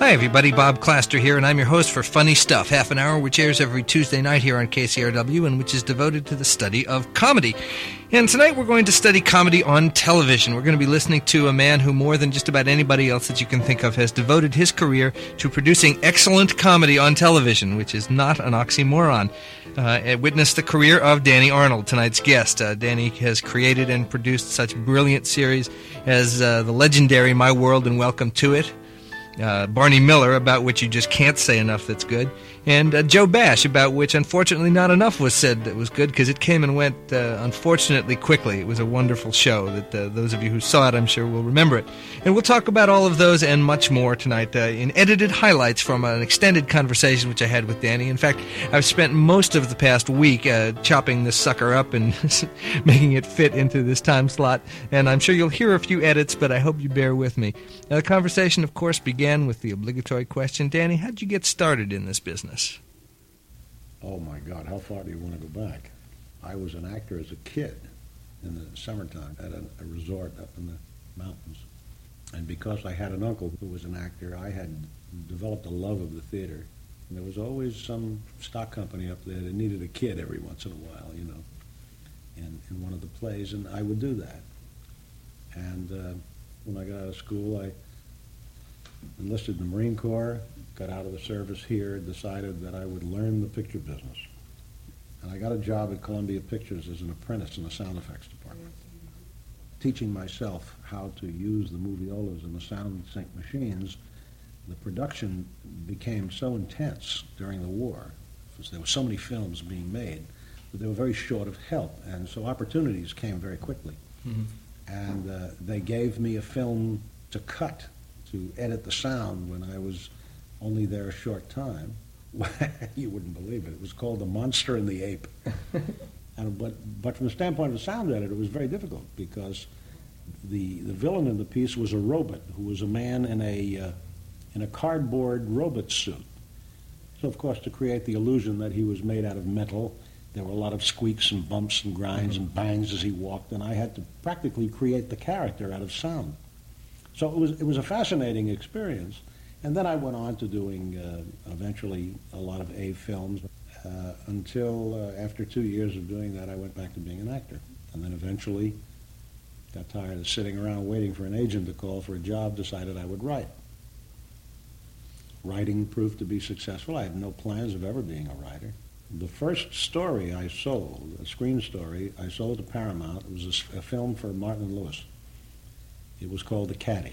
Hi, everybody. Bob Claster here, and I'm your host for Funny Stuff, half an hour which airs every Tuesday night here on KCRW and which is devoted to the study of comedy. And tonight we're going to study comedy on television. We're going to be listening to a man who, more than just about anybody else that you can think of, has devoted his career to producing excellent comedy on television, which is not an oxymoron. Witness the career of Danny Arnold, tonight's guest. Danny has created and produced such brilliant series as the legendary My World and Welcome to It, Barney Miller, about which you just can't say enough that's good, and Joe Bash, about which unfortunately not enough was said that was good because it came and went unfortunately quickly. It was a wonderful show that those of you who saw it, I'm sure, will remember it. And we'll talk about all of those and much more tonight in edited highlights from an extended conversation which I had with Danny. In fact, I've spent most of the past week chopping this sucker up and making it fit into this time slot, and I'm sure you'll hear a few edits, but I hope you bear with me. Now, the conversation, of course, began with the obligatory question, Danny, how'd you get started in this business? Oh, my God, how far do you want to go back? I was an actor as a kid in the summertime at a resort up in the mountains. And because I had an uncle who was an actor, I had developed a love of the theater. And there was always some stock company up there that needed a kid every once in a while, you know, in one of the plays, and I would do that. And when I got out of school, I enlisted in the Marine Corps, got out of the service here, decided that I would learn the picture business. And I got a job at Columbia Pictures as an apprentice in the sound effects department, teaching myself how to use the moviolas and the sound sync machines. The production became so intense during the war, because there were so many films being made, that they were very short of help, and so opportunities came very quickly. Mm-hmm. And they gave me a film to cut, to edit the sound when I was only there a short time. You wouldn't believe it. It was called The Monster and the Ape. But from the standpoint of the sound editor, it was very difficult because the villain in the piece was a robot who was a man in a cardboard robot suit. So, of course, to create the illusion that he was made out of metal, there were a lot of squeaks and bumps and grinds and bangs as he walked, and I had to practically create the character out of sound. So it was a fascinating experience. And then I went on to doing eventually a lot of A films until after 2 years of doing that, I went back to being an actor. And then eventually got tired of sitting around waiting for an agent to call for a job, decided I would write. Writing proved to be successful. I had no plans of ever being a writer. The first story I sold, a screen story, I sold to Paramount. It was a film for Martin Lewis. It was called The Caddy.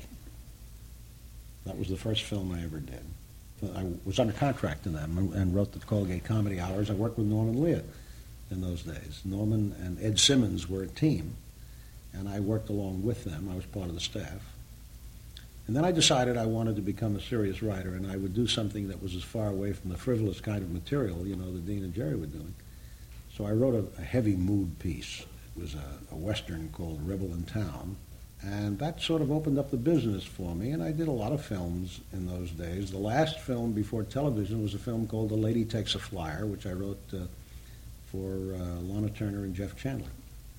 That was the first film I ever did. I was under contract to them and wrote the Colgate Comedy Hours. I worked with Norman Lear in those days. Norman and Ed Simmons were a team, and I worked along with them. I was part of the staff. And then I decided I wanted to become a serious writer, and I would do something that was as far away from the frivolous kind of material, you know, that Dean and Jerry were doing. So I wrote a heavy mood piece. It was a Western called Rebel in Town. And that sort of opened up the business for me, and I did a lot of films in those days. The last film before television was a film called The Lady Takes a Flyer, which I wrote for Lana Turner and Jeff Chandler.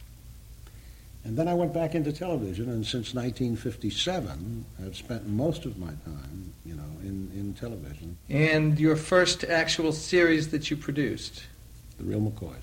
And then I went back into television, and since 1957, I've spent most of my time, you know, in television. And your first actual series that you produced? The Real McCoys.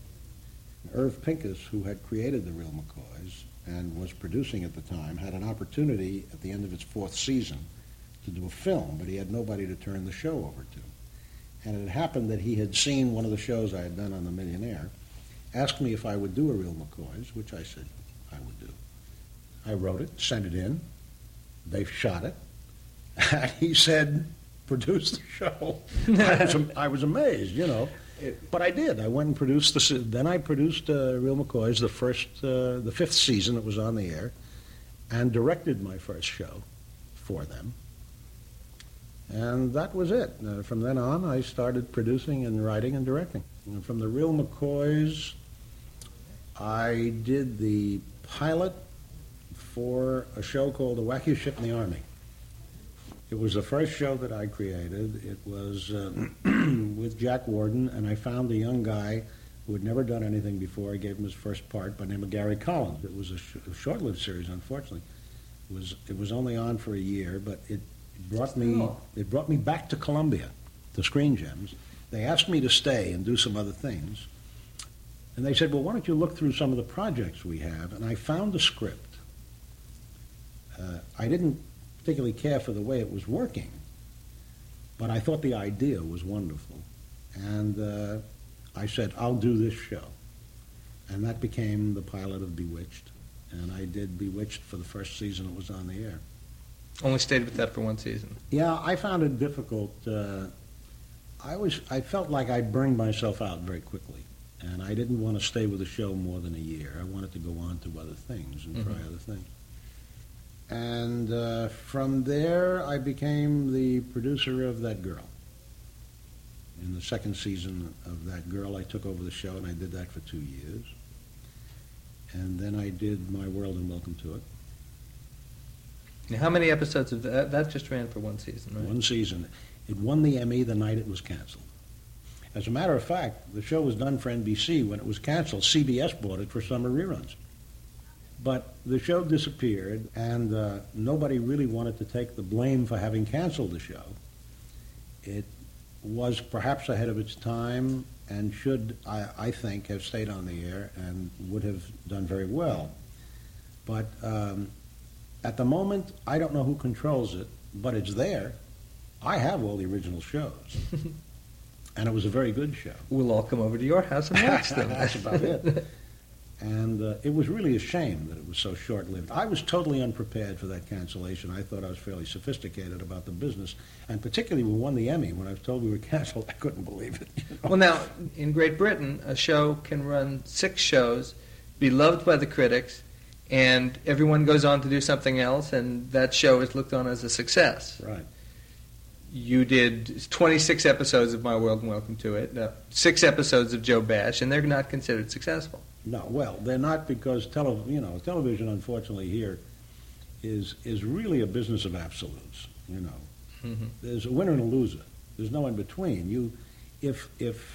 Irv Pincus, who had created The Real McCoys, and was producing at the time, had an opportunity at the end of its fourth season to do a film, but he had nobody to turn the show over to. And it happened that he had seen one of the shows I had done on The Millionaire, asked me if I would do a Real McCoys, which I said I would do. I wrote it, sent it in, they shot it, and he said, produce the show. I was amazed, you know. But I did. I went and produced then I produced Real McCoys, the fifth season that was on the air, and directed my first show for them. And that was it. From then on, I started producing and writing and directing. And from the Real McCoys, I did the pilot for a show called The Wackiest Ship in the Army. It was the first show that I created. It was with Jack Warden, and I found a young guy who had never done anything before. I gave him his first part by the name of Gary Collins. It was a short-lived series, unfortunately. It was only on for a year, but it It brought me back to Columbia, to Screen Gems. They asked me to stay and do some other things. And they said, well, why don't you look through some of the projects we have? And I found the script. I didn't particularly care for the way it was working, but I thought the idea was wonderful. And I said, I'll do this show. And that became the pilot of Bewitched. And I did Bewitched for the first season it was on the air. Only stayed with that for one season. Yeah, I found it difficult. I felt like I burned myself out very quickly. And I didn't want to stay with the show more than a year. I wanted to go on to other things and try other things. And from there, I became the producer of That Girl. In the second season of That Girl, I took over the show, and I did that for 2 years. And then I did My World and Welcome to It. Now, how many episodes of that? That just ran for one season, right? One season. It won the Emmy the night it was canceled. As a matter of fact, the show was done for NBC. When it was canceled, CBS bought it for summer reruns. But the show disappeared, and nobody really wanted to take the blame for having canceled the show. It was perhaps ahead of its time and should, I think, have stayed on the air and would have done very well. But at the moment, I don't know who controls it, but it's there. I have all the original shows. And it was a very good show. We'll all come over to your house and watch them. That's about it. And it was really a shame that it was so short-lived. I was totally unprepared for that cancellation. I thought I was fairly sophisticated about the business. And particularly when we won the Emmy, when I was told we were canceled, I couldn't believe it. Well, now, in Great Britain, a show can run 6 shows, be loved by the critics, and everyone goes on to do something else, and that show is looked on as a success. Right. You did 26 episodes of My World and Welcome to It, 6 episodes of Joe Bash, and they're not considered successful. No, well, they're not because television, unfortunately, here is really a business of absolutes. There's a winner and a loser. There's no in between. If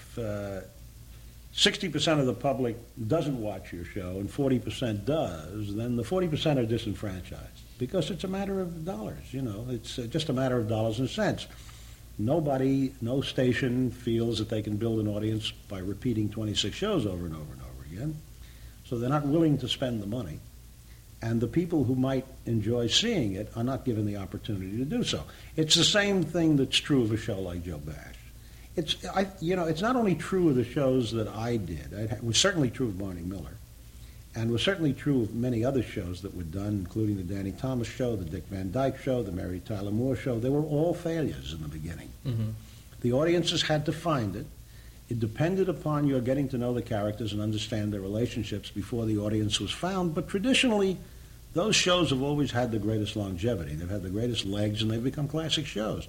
60% of the public doesn't watch your show and 40% does, then the 40% are disenfranchised because it's a matter of dollars. It's just a matter of dollars and cents. No station feels that they can build an audience by repeating 26 shows over and over and over again. So they're not willing to spend the money. And the people who might enjoy seeing it are not given the opportunity to do so. It's the same thing that's true of a show like Joe Bash. It's not only true of the shows that I did. It was certainly true of Barney Miller. And was certainly true of many other shows that were done, including the Danny Thomas Show, the Dick Van Dyke Show, the Mary Tyler Moore Show. They were all failures in the beginning. Mm-hmm. The audiences had to find it. It depended upon your getting to know the characters and understand their relationships before the audience was found. But traditionally, those shows have always had the greatest longevity. They've had the greatest legs, and they've become classic shows.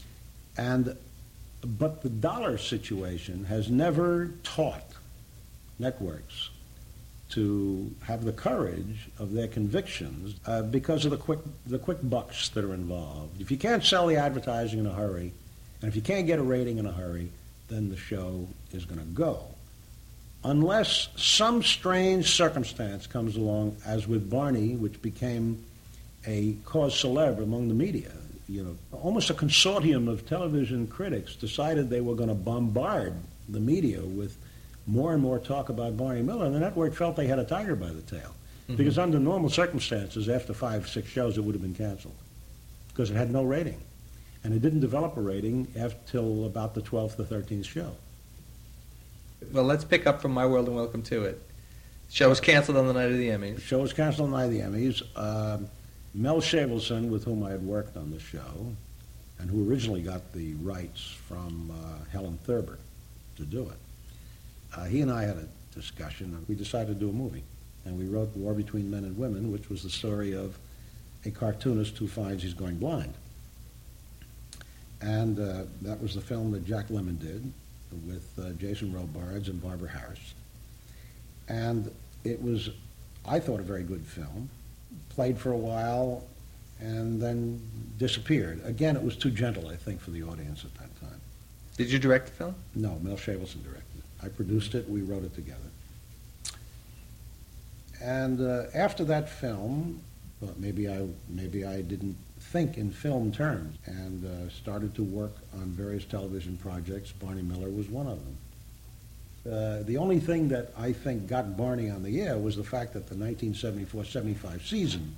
But the dollar situation has never taught networks to have the courage of their convictions because of the quick bucks that are involved. If you can't sell the advertising in a hurry, and if you can't get a rating in a hurry, then the show is going to go. Unless some strange circumstance comes along, as with Barney, which became a cause célèbre among the media. Almost a consortium of television critics decided they were going to bombard the media with more and more talk about Barney Miller, and the network felt they had a tiger by the tail. Mm-hmm. Because under normal circumstances, after 5, 6 shows, it would have been canceled because it had no rating. And it didn't develop a rating till about the 12th or 13th show. Well, let's pick up from My World and Welcome to It. The show was canceled on the night of the Emmys. The show was canceled on the night of the Emmys. Mel Shavelson, with whom I had worked on the show, and who originally got the rights from Helen Thurber to do it, he and I had a discussion, and we decided to do a movie. And we wrote War Between Men and Women, which was the story of a cartoonist who finds he's going blind. And that was the film that Jack Lemmon did with Jason Robards and Barbara Harris. And it was, I thought, a very good film. Played for a while and then disappeared. Again, it was too gentle, I think, for the audience at that time. Did you direct the film? No, Mel Shavelson directed it. I produced it, we wrote it together. And after that film, But maybe I didn't think in film terms, and started to work on various television projects. Barney Miller was one of them. The only thing that I think got Barney on the air was the fact that the 1974-75 season,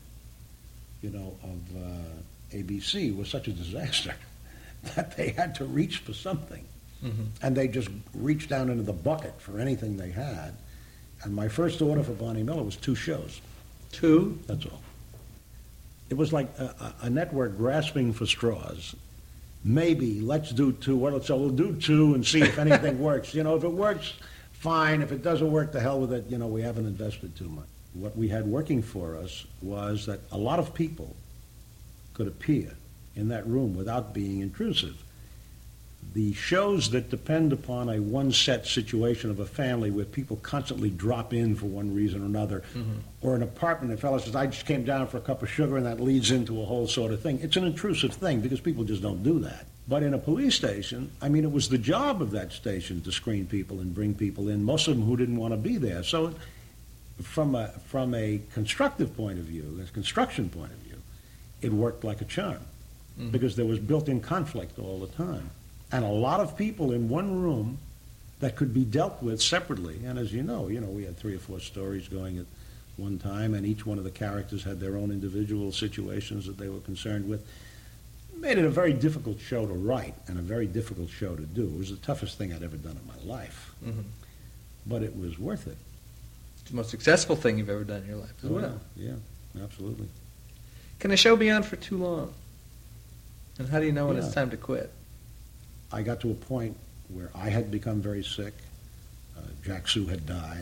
of ABC was such a disaster that they had to reach for something. Mm-hmm. And they just reached down into the bucket for anything they had. And my first order for Barney Miller was 2 shows. 2? That's all. It was like a network grasping for straws. Maybe, let's do 2. Well, so we'll do 2 and see if anything works. If it works, fine. If it doesn't work, the hell with it. We haven't invested too much. What we had working for us was that a lot of people could appear in that room without being intrusive. The shows that depend upon a one-set situation of a family where people constantly drop in for one reason or another, mm-hmm. or an apartment, a fellow says, I just came down for a cup of sugar, and that leads into a whole sort of thing. It's an intrusive thing because people just don't do that. But in a police station, it was the job of that station to screen people and bring people in, most of them who didn't want to be there. So from a constructive point of view, a construction point of view, it worked like a charm, mm-hmm. because there was built-in conflict all the time. And a lot of people in one room that could be dealt with separately. And as you know, we had 3 or 4 stories going at one time, and each one of the characters had their own individual situations that they were concerned with. It made it a very difficult show to write and a very difficult show to do. It was the toughest thing I'd ever done in my life. Mm-hmm. But it was worth it. It's the most successful thing you've ever done in your life as well. Yeah, absolutely. Can a show be on for too long? And how do you know when it's time to quit? I got to a point where I had become very sick. Jack Sue had died.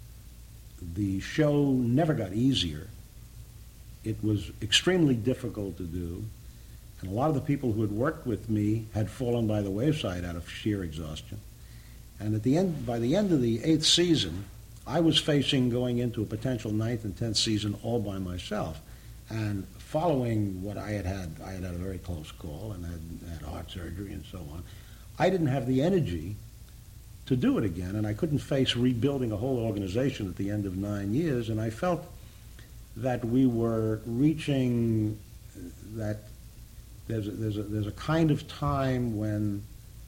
The show never got easier. It was extremely difficult to do. And a lot of the people who had worked with me had fallen by the wayside out of sheer exhaustion. And by the end of the 8th season, I was facing going into a potential 9th and 10th season all by myself. And following what I had had a very close call and had heart surgery and so on. I didn't have the energy to do it again, and I couldn't face rebuilding a whole organization at the end of 9 years, and I felt that we were reaching that there's a kind of time when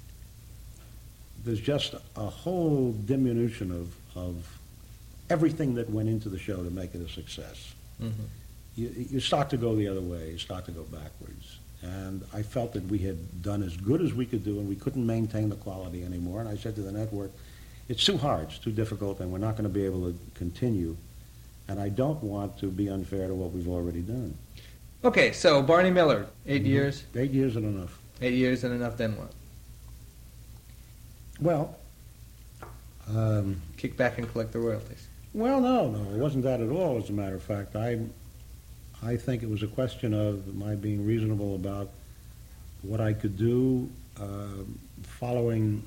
there's just a whole diminution of everything that went into the show to make it a success. Mm-hmm. You start to go the other way, you start to go backwards. And I felt that we had done as good as we could do, and we couldn't maintain the quality anymore. And I said to the network, it's too hard, it's too difficult, and we're not going to be able to continue. And I don't want to be unfair to what we've already done. Okay, so Barney Miller, 8 years? 8 years and enough. 8 years and enough, then what? Well... kick back and collect the royalties. Well, no, it wasn't that at all, as a matter of fact. I think it was a question of my being reasonable about what I could do following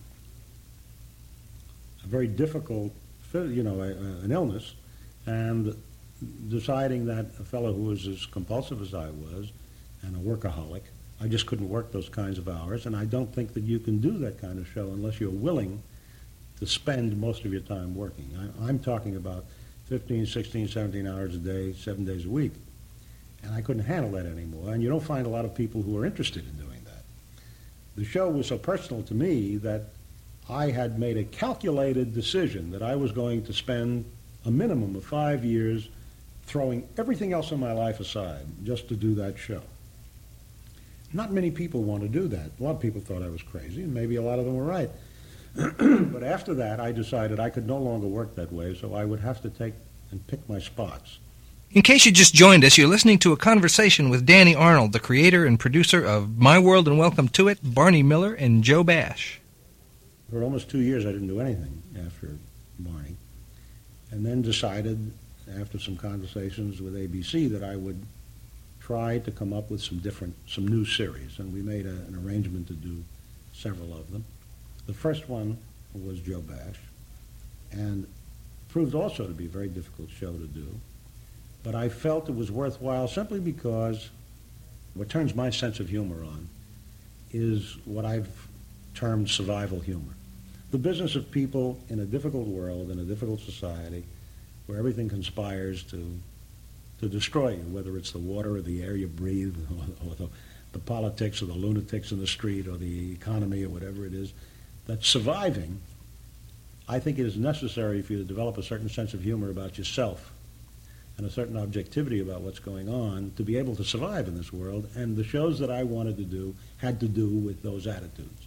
a very difficult, an illness, and deciding that a fellow who was as compulsive as I was and a workaholic, I just couldn't work those kinds of hours, and I don't think that you can do that kind of show unless you're willing to spend most of your time working. I'm talking about 15, 16, 17 hours a day, 7 days a week. And I couldn't handle that anymore. And you don't find a lot of people who are interested in doing that. The show was so personal to me that I had made a calculated decision that I was going to spend a minimum of 5 years throwing everything else in my life aside just to do that show. Not many people want to do that. A lot of people thought I was crazy, and maybe a lot of them were right. But after that, I decided I could no longer work that way, so I would have to take and pick my spots. In case you just joined us, you're listening to a conversation with Danny Arnold, the creator and producer of My World and Welcome to It, Barney Miller, and Joe Bash. For almost 2 years, I didn't do anything after Barney, and then decided, after some conversations with ABC, that I would try to come up with some new series, and we made an arrangement to do several of them. The first one was Joe Bash, and proved also to be a very difficult show to do. But I felt it was worthwhile simply because what turns my sense of humor on is what I've termed survival humor. The business of people in a difficult world, in a difficult society, where everything conspires to to destroy you, whether it's the water or the air you breathe, or the politics or the lunatics in the street or the economy or whatever it is, that surviving, I think it is necessary for you to develop a certain sense of humor about yourself and a certain objectivity about what's going on to be able to survive in this world. And the shows that I wanted to do had to do with those attitudes.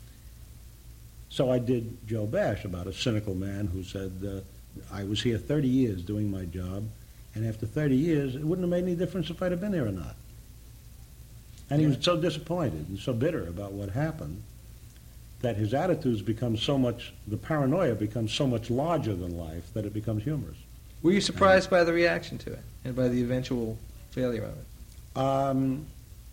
So I did Joe Bash, about a cynical man who said, I was here 30 years doing my job, and after 30 years, it wouldn't have made any difference if I'd have been here or not. And he was so disappointed and so bitter about what happened that his attitudes become so much, the paranoia becomes so much larger than life that it becomes humorous. Were you surprised by the reaction to it and by the eventual failure of it?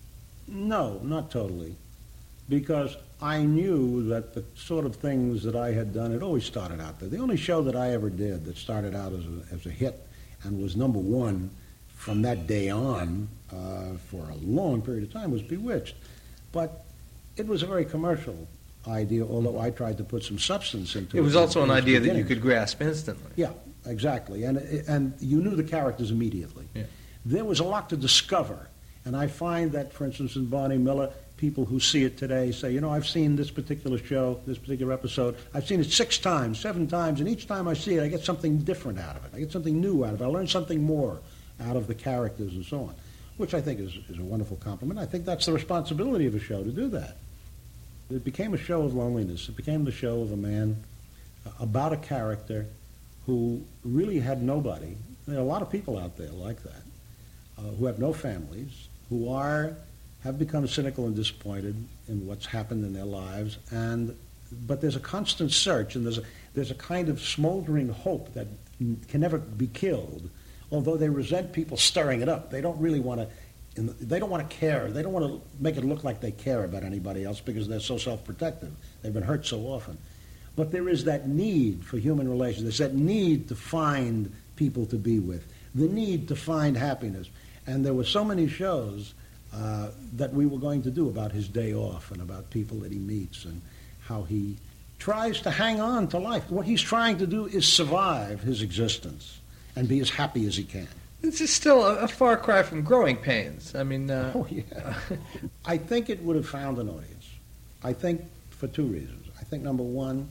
No, not totally. Because I knew that the sort of things that I had done had always started out there. The only show that I ever did that started out as a hit and was number one from that day on for a long period of time was Bewitched. But it was a very commercial idea, although I tried to put some substance into it. It was also an idea that you could grasp instantly. Yeah, exactly. And you knew the characters immediately. Yeah. There was a lot to discover. And I find that, for instance, in Barney Miller, people who see it today say, you know, I've seen this particular show, this particular episode. I've seen it 6 times, 7 times, and each time I see it, I get something different out of it. I get something new out of it. I learn something more out of the characters and so on, which I think is a wonderful compliment. I think that's the responsibility of a show, to do that. It became a show of loneliness. It became the show of a man about a character who really had nobody. There are a lot of people out there like that, who have no families, who have become cynical and disappointed in what's happened in their lives, but there's a constant search, and there's a kind of smoldering hope that can never be killed, although they resent people stirring it up. They don't really want to. They don't want to care. They don't want to make it look like they care about anybody else because they're so self-protective. They've been hurt so often. But there is that need for human relations. There's that need to find people to be with, the need to find happiness. And there were so many shows that we were going to do about his day off and about people that he meets and how he tries to hang on to life. What he's trying to do is survive his existence and be as happy as he can. This is still a far cry from Growing Pains. I mean... Oh, yeah. I think it would have found an audience. I think for 2 reasons. I think, number one,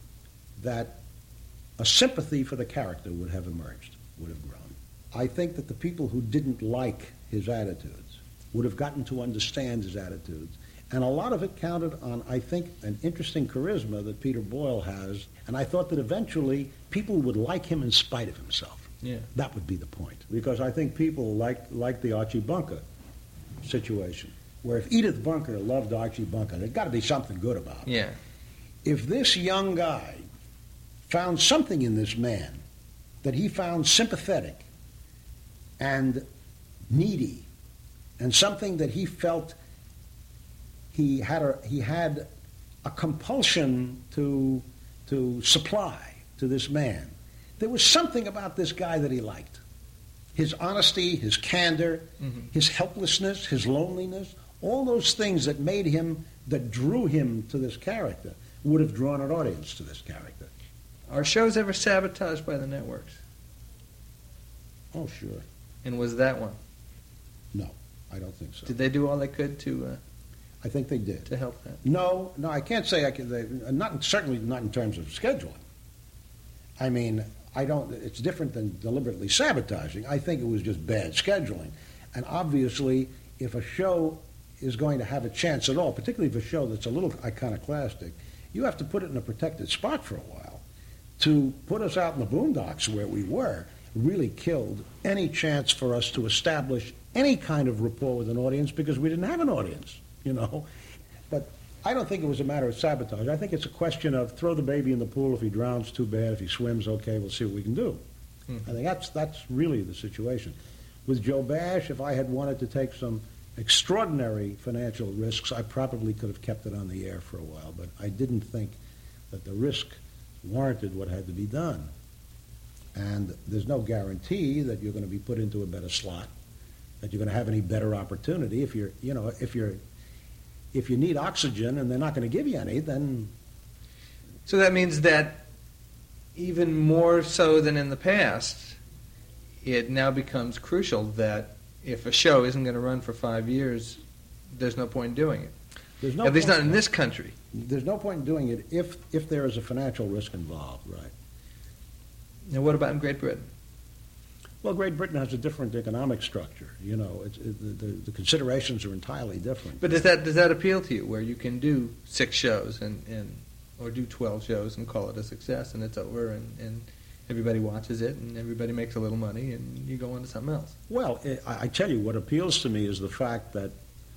that a sympathy for the character would have emerged, would have grown. I think that the people who didn't like his attitudes would have gotten to understand his attitudes. And a lot of it counted on, I think, an interesting charisma that Peter Boyle has. And I thought that eventually people would like him in spite of himself. Yeah. That would be the point. Because I think people like the Archie Bunker situation, where if Edith Bunker loved Archie Bunker, there's got to be something good about him. Yeah. If this young guy found something in this man that he found sympathetic and needy, and something that he felt he had a compulsion to supply to this man, there was something about this guy that he liked. His honesty, his candor, his helplessness, his loneliness, all those things that made him, that drew him to this character, would have drawn an audience to this character. Are shows ever sabotaged by the networks? Oh, sure. And was that one? No, I don't think so. Did they do all they could to... I think they did. To help that? No, I can't say certainly not in terms of scheduling. I mean, it's different than deliberately sabotaging. I think it was just bad scheduling. And obviously, if a show is going to have a chance at all, particularly if a show that's a little iconoclastic, you have to put it in a protected spot for a while. To put us out in the boondocks where we were really killed any chance for us to establish any kind of rapport with an audience because we didn't have an audience, you know. But I don't think it was a matter of sabotage. I think it's a question of throw the baby in the pool. If he drowns, too bad. If he swims, okay, we'll see what we can do. I think that's really the situation. With Joe Bash, if I had wanted to take some extraordinary financial risks, I probably could have kept it on the air for a while, but I didn't think that the risk warranted what had to be done. And there's no guarantee that you're going to be put into a better slot, that you're going to have any better opportunity. If you need oxygen and they're not going to give you any, then... So that means that even more so than in the past, it now becomes crucial that if a show isn't going to run for 5 years, there's no point in doing it. There's no At least point not in this country. There's no point in doing it if there is a financial risk involved, right? Now, what about in Great Britain? Well, Great Britain has a different economic structure. You know, the considerations are entirely different. But does that appeal to you, where you can do 6 shows or do 12 shows and call it a success, and it's over, and everybody watches it, and everybody makes a little money, and you go on to something else? Well, I tell you, what appeals to me is the fact that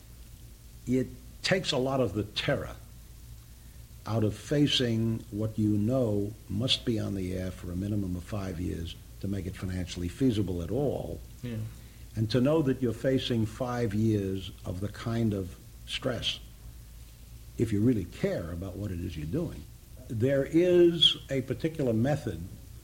it takes a lot of the terror out of facing what you know must be on the air for a minimum of 5 years to make it financially feasible at all. Yeah. And to know that you're facing 5 years of the kind of stress, if you really care about what it is you're doing. There is a particular method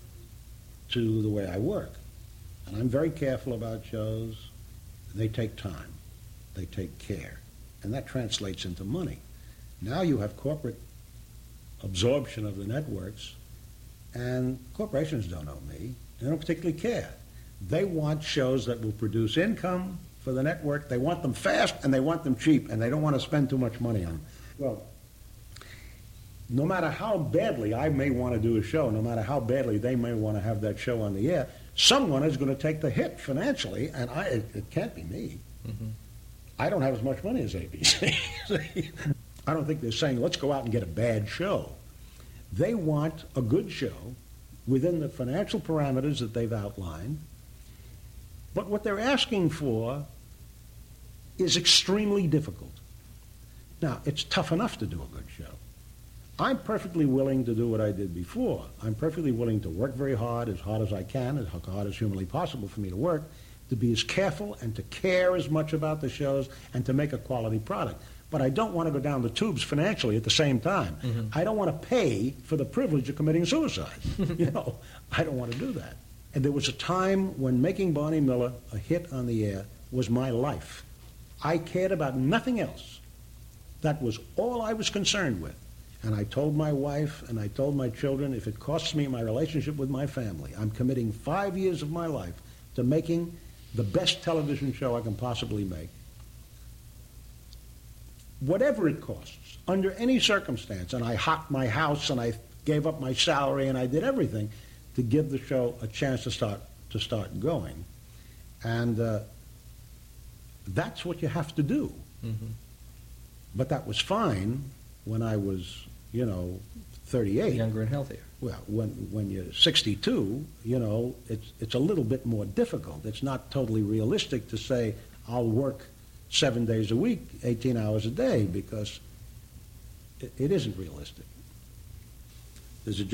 to the way I work. And I'm very careful about shows. They take time. They take care. And that translates into money. Now you have corporate absorption of the networks, and corporations don't owe me. They don't particularly care. They want shows that will produce income for the network. They want them fast, and they want them cheap, and they don't want to spend too much money on them. Well, no matter how badly I may want to do a show, no matter how badly they may want to have that show on the air, someone is going to take the hit financially, and it can't be me. Mm-hmm. I don't have as much money as ABC. I don't think they're saying, let's go out and get a bad show. They want a good show within the financial parameters that they've outlined. But what they're asking for is extremely difficult. Now, it's tough enough to do a good show. I'm perfectly willing to do what I did before. I'm perfectly willing to work very hard as I can, as hard as humanly possible for me to work, to be as careful and to care as much about the shows and to make a quality product. But I don't want to go down the tubes financially at the same time. Mm-hmm. I don't want to pay for the privilege of committing suicide. I don't want to do that. And there was a time when making Barney Miller a hit on the air was my life. I cared about nothing else. That was all I was concerned with. And I told my wife and I told my children, if it costs me my relationship with my family, I'm committing 5 years of my life to making the best television show I can possibly make. Whatever it costs, under any circumstance, and I hocked my house and I gave up my salary and I did everything to give the show a chance to start going. And that's what you have to do. Mm-hmm. But that was fine when I was, 38. Younger and healthier. Well, when you're 62, it's a little bit more difficult. It's not totally realistic to say I'll work 7 days a week, 18 hours a day, because it isn't realistic. There is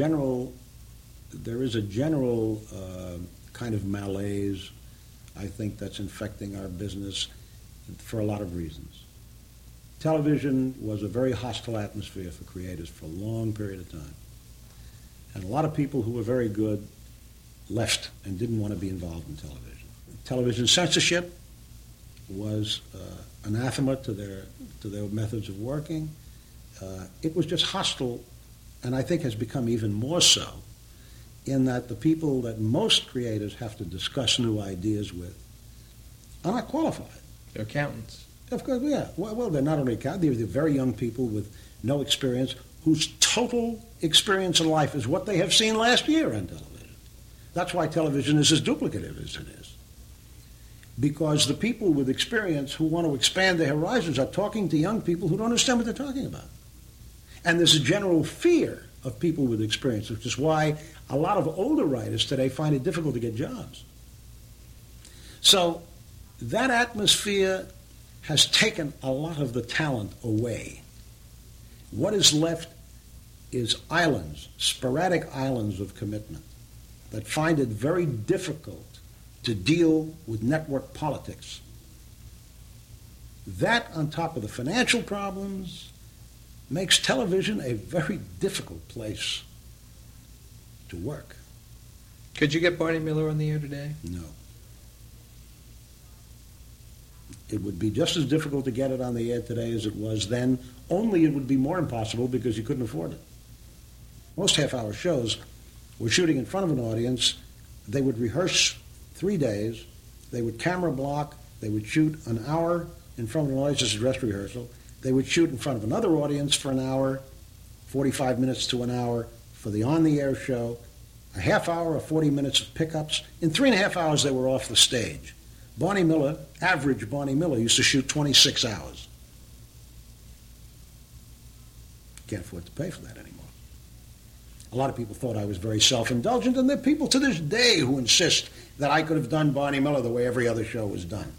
a general kind of malaise, I think, that's infecting our business for a lot of reasons. Television was a very hostile atmosphere for creators for a long period of time. And a lot of people who were very good left and didn't want to be involved in television. Television censorship was anathema to their methods of working. It was just hostile, and I think has become even more so, in that the people that most creators have to discuss new ideas with are not qualified. They're accountants. Of course, yeah. Well, they're not only accountants, they're very young people with no experience, whose total experience in life is what they have seen last year on television. That's why television is as duplicative as it is. Because the people with experience who want to expand their horizons are talking to young people who don't understand what they're talking about. And there's a general fear of people with experience, which is why a lot of older writers today find it difficult to get jobs. So that atmosphere has taken a lot of the talent away. What is left is islands, sporadic islands of commitment that find it very difficult to deal with network politics. That, on top of the financial problems, makes television a very difficult place to work. Could you get Barney Miller on the air today? No. It would be just as difficult to get it on the air today as it was then, only it would be more impossible because you couldn't afford it. Most half-hour shows were shooting in front of an audience. They would rehearse 3 days. They would camera block. They would shoot an hour in front of an audience. This is dress rehearsal. They would shoot in front of another audience for an hour, 45 minutes to an hour for the on-the-air show, a half hour or 40 minutes of pickups. In 3.5 hours, they were off the stage. Barney Miller, average Barney Miller, used to shoot 26 hours. Can't afford to pay for that anymore. A lot of people thought I was very self-indulgent, and there are people to this day who insist that I could have done Barney Miller the way every other show was done.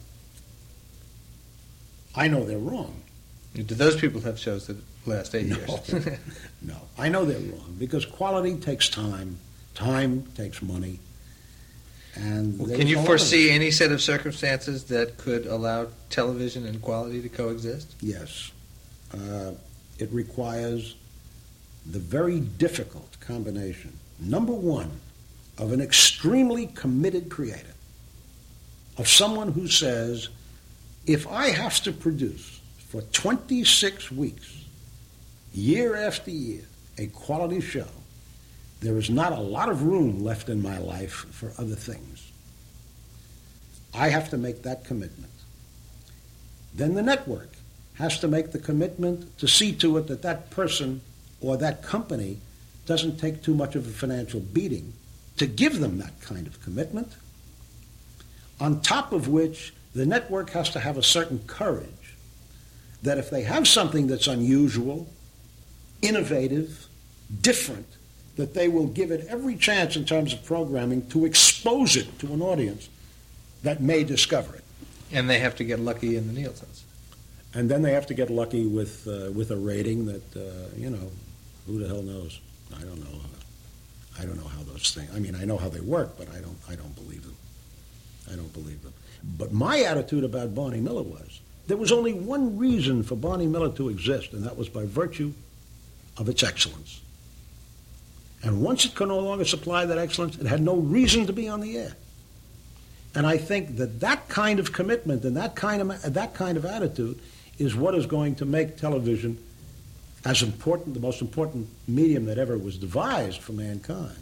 I know they're wrong. Do those people have shows that last 8 years? No, I know they're wrong, because quality takes time. Time takes money. And can you foresee any set of circumstances that could allow television and quality to coexist? Yes. It requires the very difficult combination, number one, of an extremely committed creator, of someone who says, if I have to produce for 26 weeks, year after year, a quality show, there is not a lot of room left in my life for other things. I have to make that commitment. Then the network has to make the commitment to see to it that that person or that company doesn't take too much of a financial beating to give them that kind of commitment, on top of which the network has to have a certain courage that if they have something that's unusual, innovative, different, that they will give it every chance in terms of programming to expose it to an audience that may discover it. And they have to get lucky in the Nielsen's. And then they have to get lucky with a rating that, who the hell knows? I don't know. I don't know how those things. I mean, I know how they work, but I don't believe them. I don't believe them. But my attitude about Barney Miller was there was only one reason for Barney Miller to exist, and that was by virtue of its excellence. And once it could no longer supply that excellence, it had no reason to be on the air. And I think that kind of commitment and that kind of attitude is what is going to make television as important, the most important medium that ever was devised for mankind.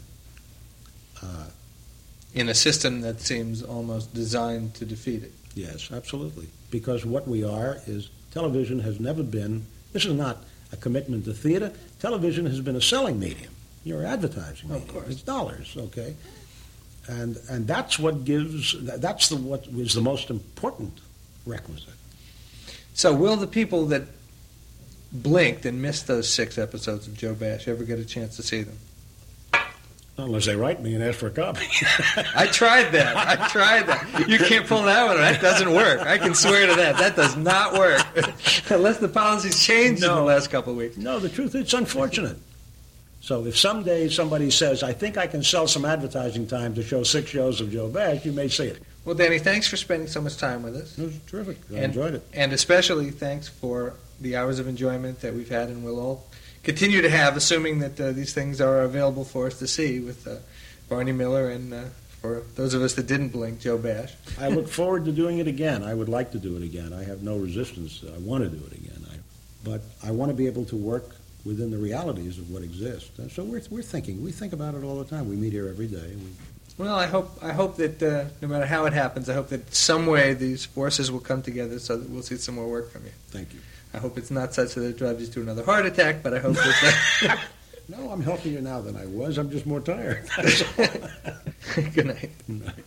In a system that seems almost designed to defeat it. Yes, absolutely. Because what we are is, television has never been, this is not a commitment to theater, television has been a selling medium. You're advertising medium. Of course. It's dollars, okay? And that's what gives, what is the most important requisite. So will the people that blinked and missed those 6 episodes of Joe Bash ever get a chance to see them? Unless they write me and ask for a copy. I tried that. You can't pull that one. That doesn't work. I can swear to that. That does not work. Unless the policy's changed in the last couple of weeks. No, the truth is it's unfortunate. So if someday somebody says, I think I can sell some advertising time to show 6 shows of Joe Bash, you may see it. Well, Danny, thanks for spending so much time with us. It was terrific. I enjoyed it. And especially thanks for the hours of enjoyment that we've had and will all continue to have, assuming that these things are available for us to see with Barney Miller and, for those of us that didn't blink, Joe Bash. I look forward to doing it again. I would like to do it again. I have no resistance. I want to do it again. But I want to be able to work within the realities of what exists. And so we're thinking. We think about it all the time. We meet here every day. Well, I hope that no matter how it happens, I hope that some way these forces will come together so that we'll see some more work from you. Thank you. I hope it's not such that it drives you to another heart attack, but I hope that... No, I'm healthier now than I was. I'm just more tired. Good night. Good night.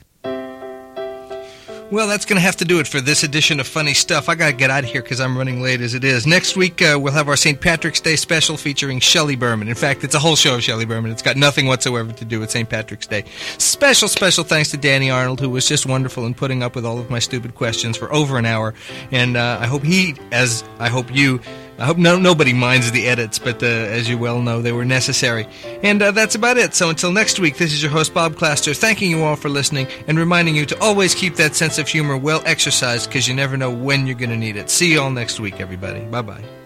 Well, that's going to have to do it for this edition of Funny Stuff. I got to get out of here because I'm running late as it is. Next week, we'll have our St. Patrick's Day special featuring Shelley Berman. In fact, it's a whole show of Shelley Berman. It's got nothing whatsoever to do with St. Patrick's Day. Special thanks to Danny Arnold, who was just wonderful in putting up with all of my stupid questions for over an hour. And I hope he, as I hope you... I hope nobody minds the edits, but as you well know, they were necessary. And that's about it. So until next week, this is your host, Bob Claster, thanking you all for listening and reminding you to always keep that sense of humor well exercised because you never know when you're going to need it. See you all next week, everybody. Bye-bye.